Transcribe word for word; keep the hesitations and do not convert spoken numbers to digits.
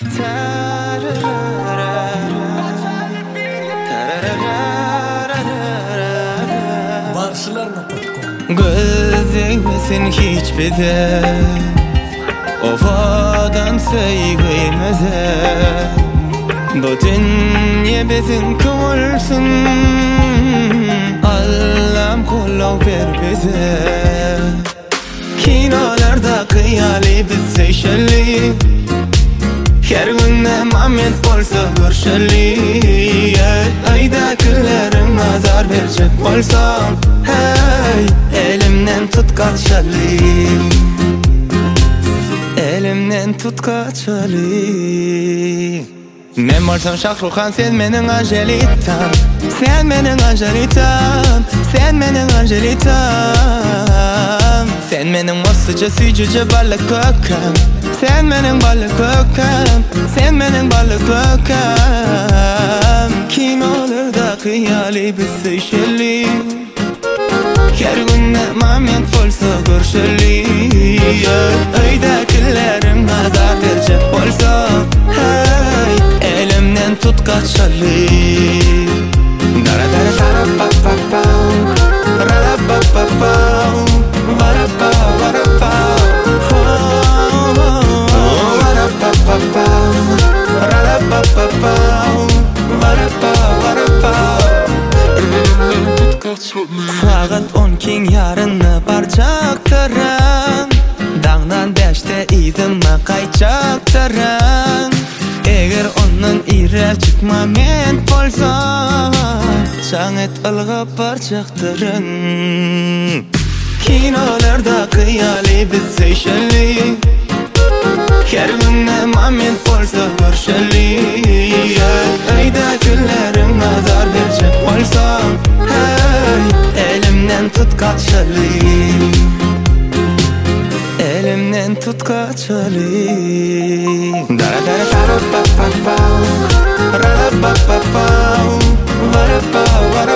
Gözlemesin hiç bize Ofadan sevgimize Bu dünya bizim kıvılsın Allah'ım kollav ver bize Kinolarda kıyali biz seçeli Her günde moment bolsa görüşeli Aydakilerim nazar verecek bolsa Hey, elimden tut kaçali Elimden tut kaçali Men bolsam Şahruhan sen menin Angelitam Sen menin Angelitam Sen menin Angelitam Sen menin masıca sücüce balık kökem Sen menin balık kökem Sen menin balık kökem Kim olur da kıyali biz seçeli Her günde moment bolsa görüşeli Aydakilerim nazar verecek bolsa Hey, elimden tut kaçali Dara dara dara pa pa pa Rara pa pa pa Vara pa vara pa Vara pa pa pa Rara pa pa pa Vara pa vara pa Saat on king yarını barcaktaran Dağdan beşte izime kayçaktaran Eğer onun ire çıkma men bolsa Şanet ılgıp barcaktaran Kinolarda kıyali biz seçeli Her günde moment bolsa görüşeli Aydakilerim nazar verecek bolsa Hey, elimden tut kaçali Elimden tut kaçali Dara dara dara pa pa pa Rara pa pa pa Vara pa vara